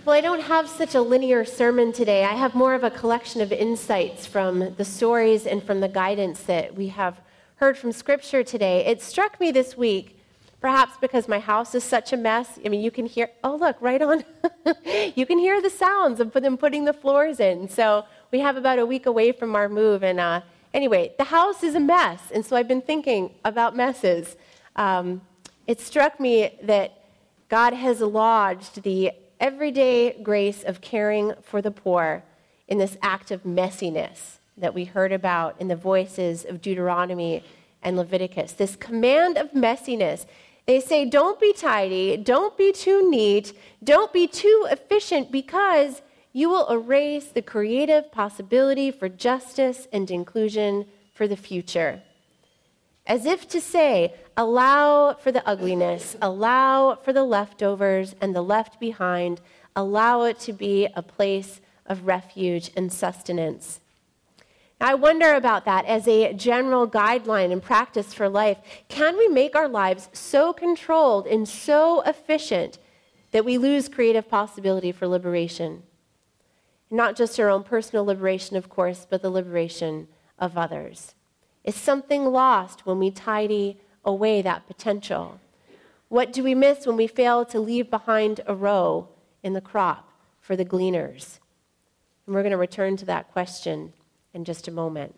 Well, I don't have such a linear sermon today. I have more of a collection of insights from the stories and from the guidance that we have heard from Scripture today. It struck me this week, perhaps because my house is such a mess. I mean, you can hear, oh, look, right on. You can hear the sounds of them putting the floors in. So we have about a week away from our move. And anyway, the house is a mess. And so I've been thinking about messes. It struck me that God has lodged the everyday grace of caring for the poor in this act of messiness that we heard about in the voices of Deuteronomy and Leviticus. This command of messiness. They say, don't be tidy, don't be too neat, don't be too efficient, because you will erase the creative possibility for justice and inclusion for the future. As if to say, allow for the ugliness, allow for the leftovers and the left behind, allow it to be a place of refuge and sustenance. Now, I wonder about that as a general guideline and practice for life. Can we make our lives so controlled and so efficient that we lose creative possibility for liberation? Not just our own personal liberation, of course, but the liberation of others. Is something lost when we tidy away that potential? What do we miss when we fail to leave behind a row in the crop for the gleaners? And we're going to return to that question in just a moment.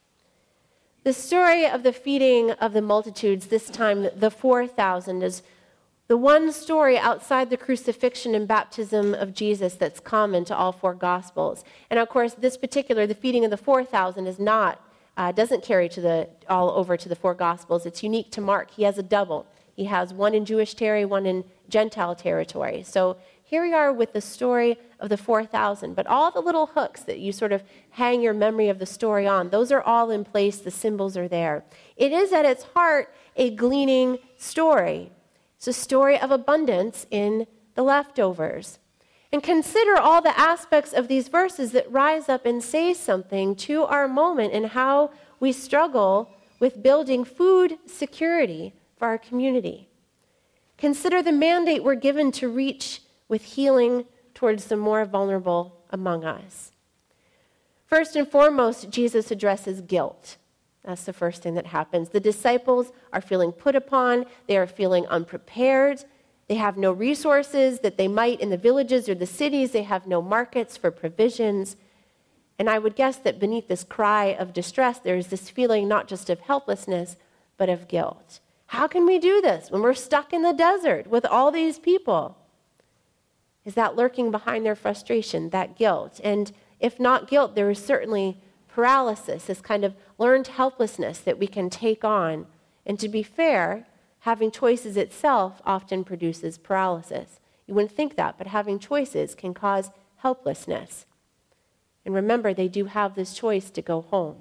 The story of the feeding of the multitudes, this time the 4,000, is the one story outside the crucifixion and baptism of Jesus that's common to all four Gospels. And of course, this particular, the feeding of the 4,000, is not doesn't carry all over to the four Gospels. It's unique to Mark. He has a double. He has one in Jewish territory, one in Gentile territory. So here we are with the story of the 4,000. But all the little hooks that you sort of hang your memory of the story on, those are all in place. The symbols are there. It is at its heart a gleaning story. It's a story of abundance in the leftovers. And consider all the aspects of these verses that rise up and say something to our moment and how we struggle with building food security for our community. Consider the mandate we're given to reach with healing towards the more vulnerable among us. First and foremost, Jesus addresses guilt. That's the first thing that happens. The disciples are feeling put upon. They are feeling unprepared. They have no resources that they might in the villages or the cities. They have no markets for provisions. And I would guess that beneath this cry of distress, there is this feeling not just of helplessness, but of guilt. How can we do this when we're stuck in the desert with all these people? Is that lurking behind their frustration, that guilt? And if not guilt, there is certainly paralysis, this kind of learned helplessness that we can take on. And to be fair, having choices itself often produces paralysis. You wouldn't think that, but having choices can cause helplessness. And remember, they do have this choice to go home.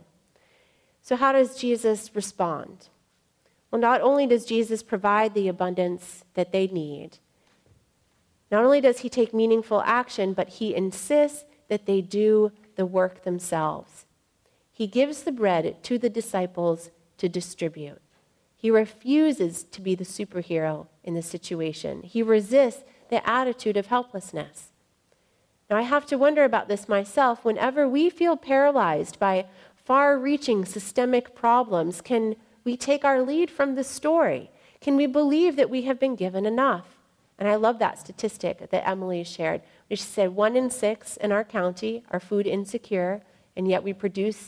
So how does Jesus respond? Well, not only does Jesus provide the abundance that they need, not only does he take meaningful action, but he insists that they do the work themselves. He gives the bread to the disciples to distribute. He refuses to be the superhero in the situation. He resists the attitude of helplessness. Now, I have to wonder about this myself. Whenever we feel paralyzed by far-reaching systemic problems, can we take our lead from this story? Can we believe that we have been given enough? And I love that statistic that Emily shared. She said 1 in 6 in our county are food insecure, and yet we produce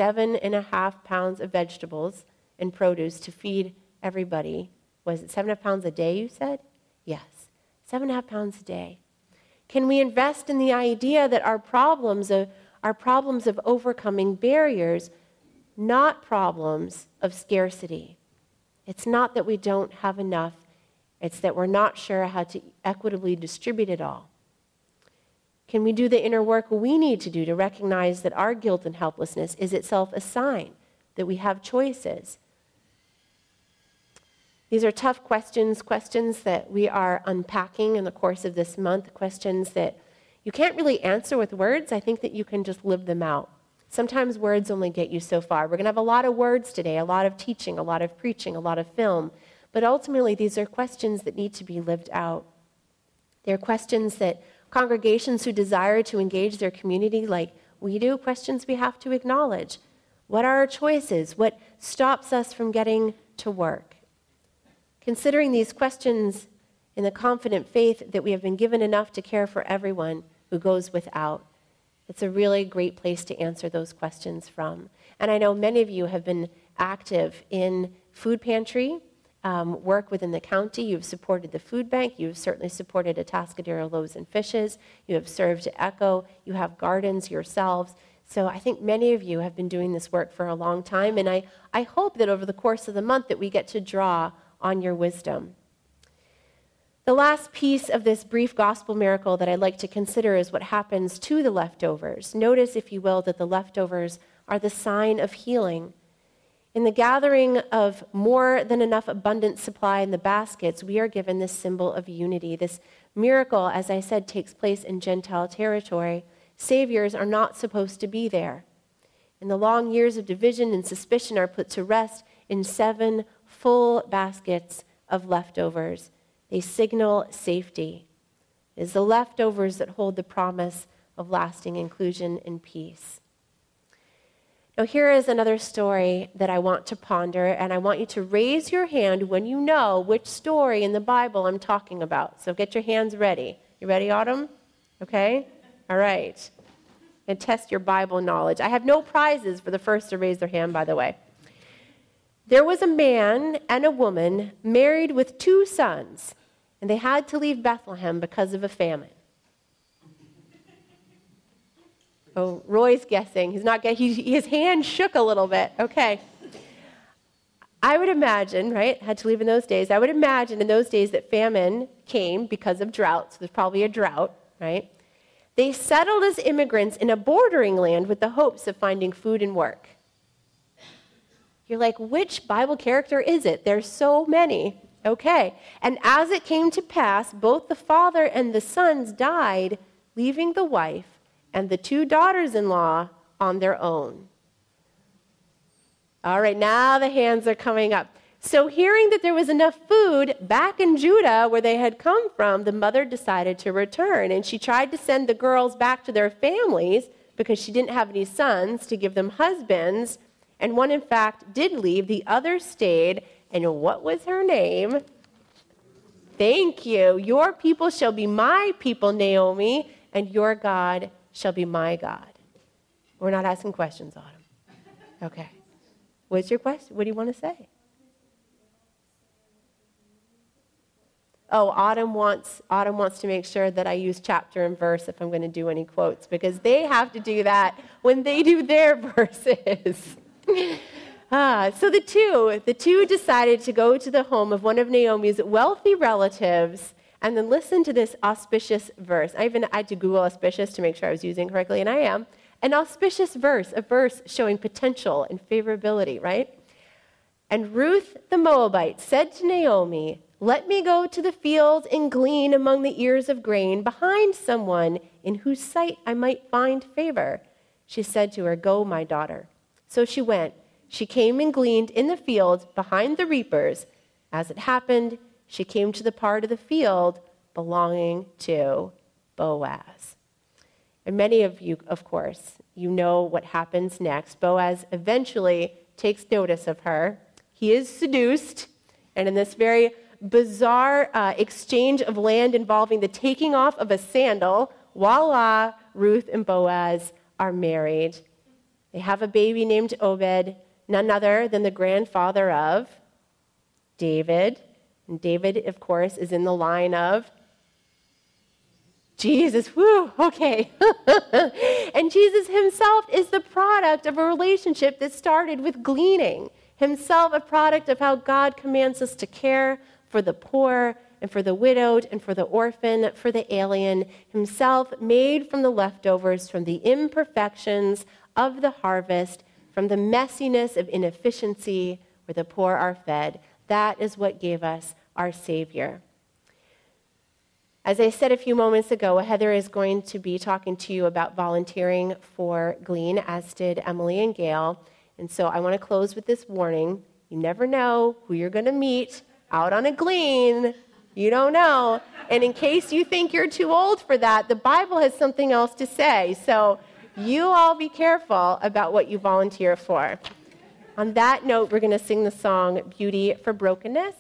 7.5 pounds of vegetables and produce to feed everybody. Was it 7.5 pounds a day, you said? Yes, 7.5 pounds a day. Can we invest in the idea that our problems of overcoming barriers, not problems of scarcity? It's not that we don't have enough. It's that we're not sure how to equitably distribute it all. Can we do the inner work we need to do to recognize that our guilt and helplessness is itself a sign that we have choices? These are tough questions that we are unpacking in the course of this month, questions that you can't really answer with words. I think that you can just live them out. Sometimes words only get you so far. We're going to have a lot of words today, a lot of teaching, a lot of preaching, a lot of film. But ultimately, these are questions that need to be lived out. They're questions that congregations who desire to engage their community like we do, questions we have to acknowledge. What are our choices? What stops us from getting to work? Considering these questions in the confident faith that we have been given enough to care for everyone who goes without, it's a really great place to answer those questions from. And I know many of you have been active in food pantry work within the county. You've supported the food bank. You've certainly supported Atascadero Loaves and Fishes. You have served at Echo. You have gardens yourselves. So I think many of you have been doing this work for a long time, and I hope that over the course of the month that we get to draw on your wisdom. The last piece of this brief gospel miracle that I'd like to consider is what happens to the leftovers. Notice, if you will, that the leftovers are the sign of healing. In the gathering of more than enough abundant supply in the baskets, we are given this symbol of unity. This miracle, as I said, takes place in Gentile territory. Saviors are not supposed to be there. And the long years of division and suspicion are put to rest in 7 full baskets of leftovers. They signal safety. It is the leftovers that hold the promise of lasting inclusion and peace. Now, here is another story that I want to ponder, and I want you to raise your hand when you know which story in the Bible I'm talking about. So get your hands ready. You ready, Autumn? Okay? All right. And test your Bible knowledge. I have no prizes for the first to raise their hand, by the way. There was a man and a woman married with 2 sons, and they had to leave Bethlehem because of a famine. Oh, Roy's guessing. He's not guessing. His hand shook a little bit. Okay. I would imagine, right, had to leave in those days. I would imagine in those days that famine came because of drought. So there's probably a drought, right? They settled as immigrants in a bordering land with the hopes of finding food and work. You're like, which Bible character is it? There's so many. Okay. And as it came to pass, both the father and the sons died, leaving the wife and the 2 daughters-in-law on their own. All right, now the hands are coming up. So hearing that there was enough food back in Judah where they had come from, the mother decided to return. And she tried to send the girls back to their families because she didn't have any sons to give them husbands. And one, in fact, did leave. The other stayed. And what was her name? Thank you. Your people shall be my people, Naomi, and your God shall be my God. We're not asking questions, Autumn. Okay. What's your question? What do you want to say? Oh, Autumn wants to make sure that I use chapter and verse if I'm going to do any quotes, because they have to do that when they do their verses. So the two decided to go to the home of one of Naomi's wealthy relatives and then listen to this auspicious verse. I even had to Google auspicious to make sure I was using it correctly, and I am. An auspicious verse, a verse showing potential and favorability, right? And Ruth the Moabite said to Naomi, "Let me go to the field and glean among the ears of grain behind someone in whose sight I might find favor." She said to her, "Go, my daughter." So she went. She came and gleaned in the field behind the reapers. As it happened, she came to the part of the field belonging to Boaz. And many of you, of course, you know what happens next. Boaz eventually takes notice of her. He is seduced, and in this very bizarre exchange of land involving the taking off of a sandal, voila, Ruth and Boaz are married. They have a baby named Obed, none other than the grandfather of David. And David, of course, is in the line of Jesus. Woo, okay. And Jesus himself is the product of a relationship that started with gleaning. Himself a product of how God commands us to care for the poor and for the widowed and for the orphan, for the alien. Himself made from the leftovers, from the imperfections of the harvest, from the messiness of inefficiency where the poor are fed. That is what gave us our Savior. As I said a few moments ago, Heather is going to be talking to you about volunteering for Glean, as did Emily and Gail. And so I want to close with this warning. You never know who you're going to meet out on a Glean. You don't know. And in case you think you're too old for that, the Bible has something else to say. So you all be careful about what you volunteer for. On that note, we're going to sing the song Beauty for Brokenness.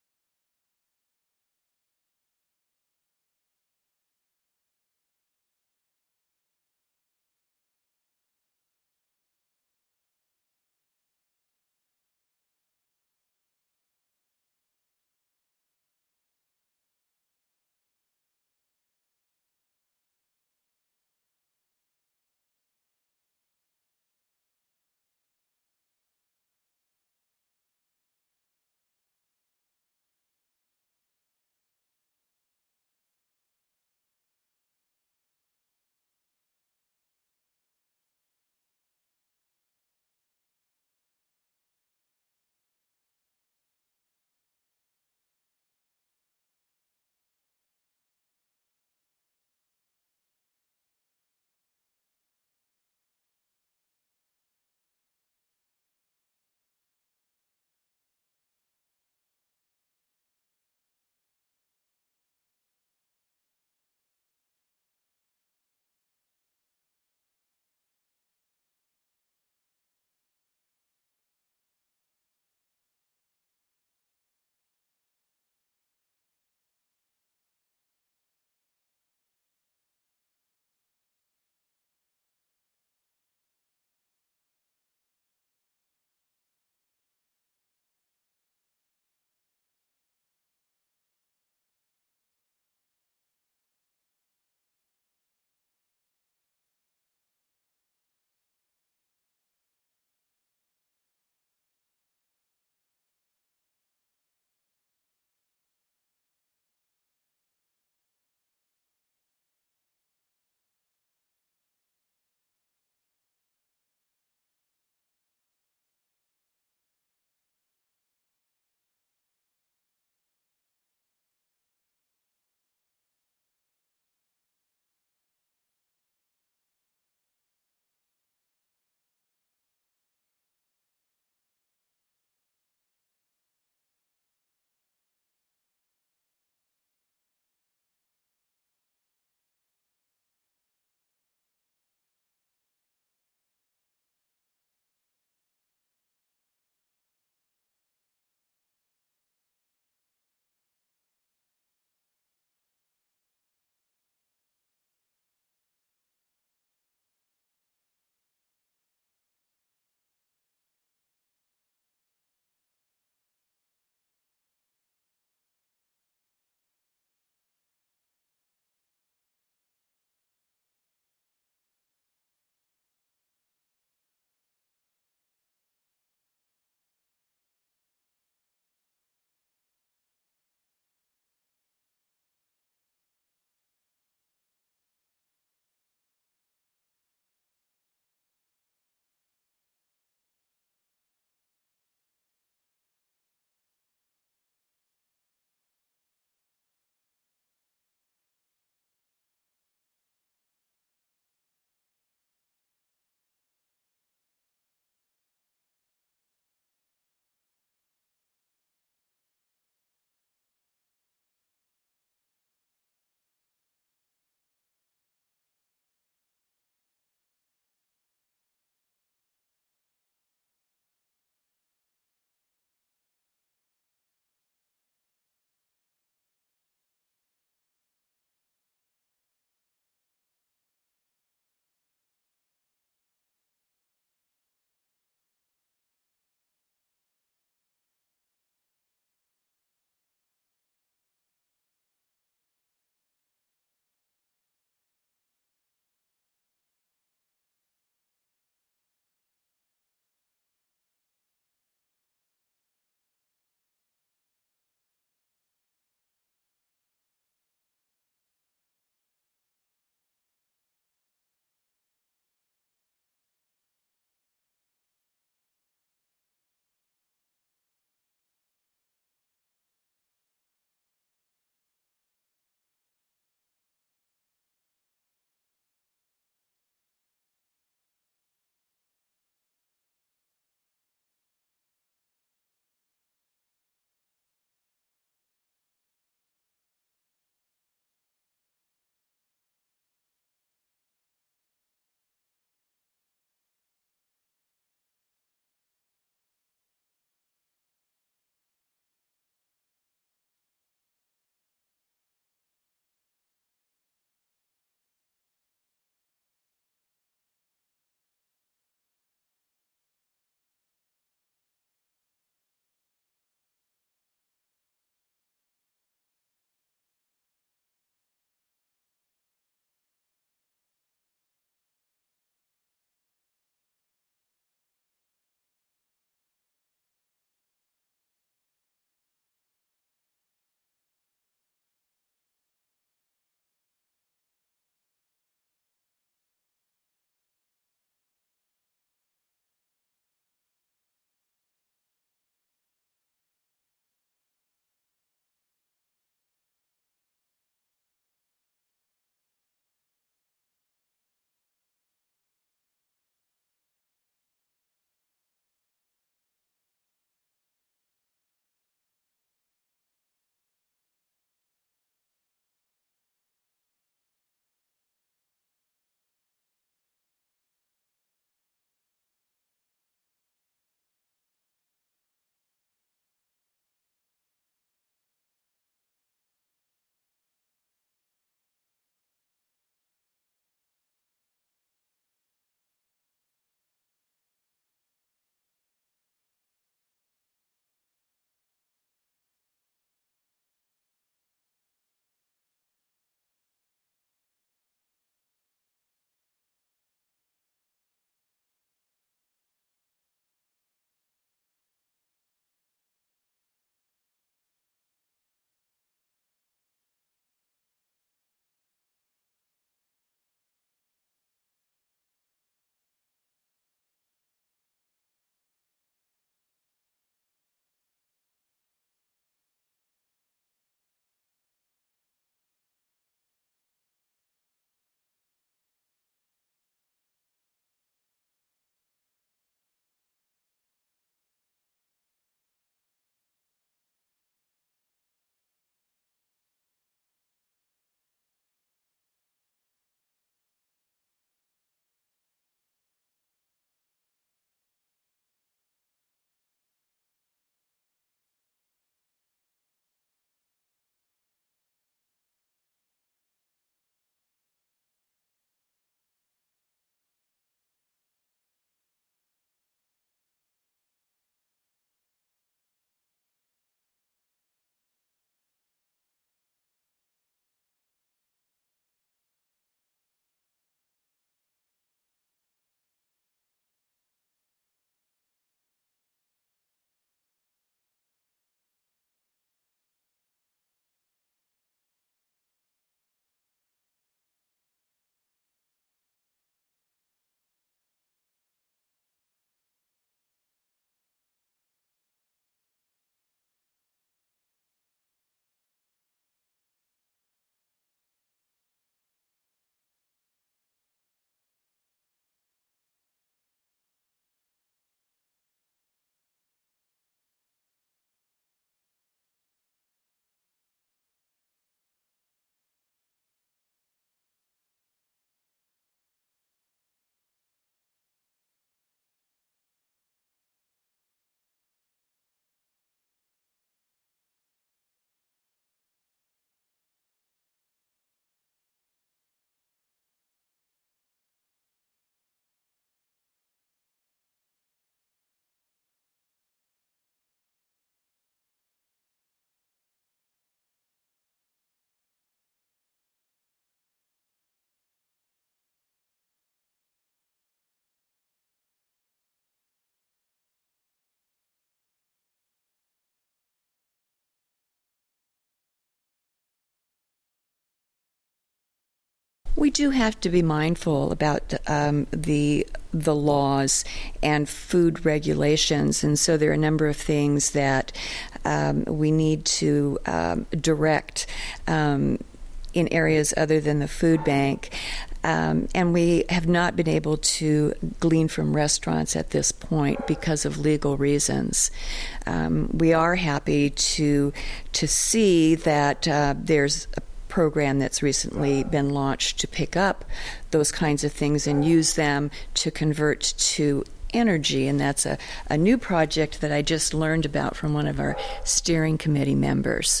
We do have to be mindful about the laws and food regulations, and so there are a number of things that we need to direct in areas other than the food bank. And we have not been able to glean from restaurants at this point because of legal reasons. We are happy to see that there's a program that's recently been launched to pick up those kinds of things and use them to convert to energy, and that's a new project that I just learned about from one of our steering committee members.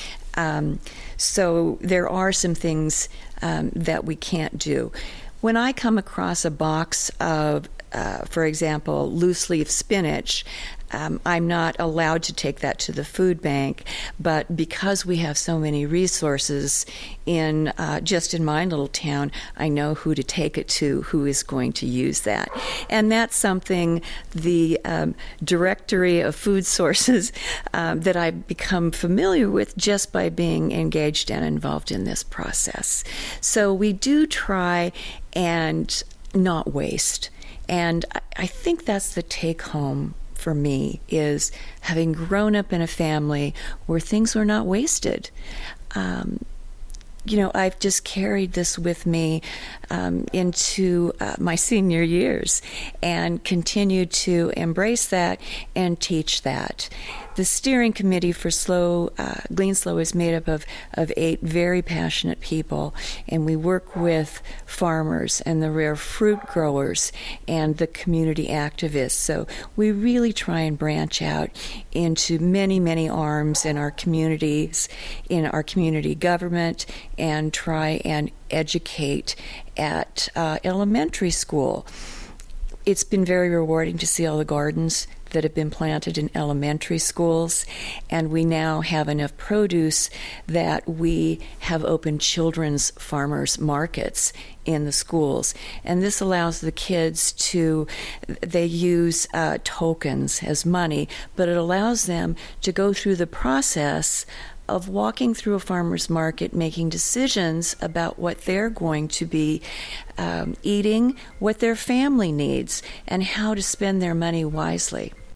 So there are some things that we can't do. When I come across a box of, for example, loose leaf spinach, I'm not allowed to take that to the food bank, but because we have so many resources in just in my little town, I know who to take it to, who is going to use that. And that's something the directory of food sources that I've become familiar with just by being engaged and involved in this process. So we do try and not waste. And I think that's the take home for me, is having grown up in a family where things were not wasted. I've just carried this with me into my senior years and continue to embrace that and teach that. The steering committee for Glean Slow is made up of 8 very passionate people, and we work with farmers and the rare fruit growers and the community activists. So we really try and branch out into many, many arms in our communities, in our community government, and try and educate at elementary school. It's been very rewarding to see all the gardens that have been planted in elementary schools, and we now have enough produce that we have opened children's farmers markets in the schools. And this allows the kids they use tokens as money, but it allows them to go through the process of walking through a farmer's market, making decisions about what they're going to be eating, what their family needs, and how to spend their money wisely.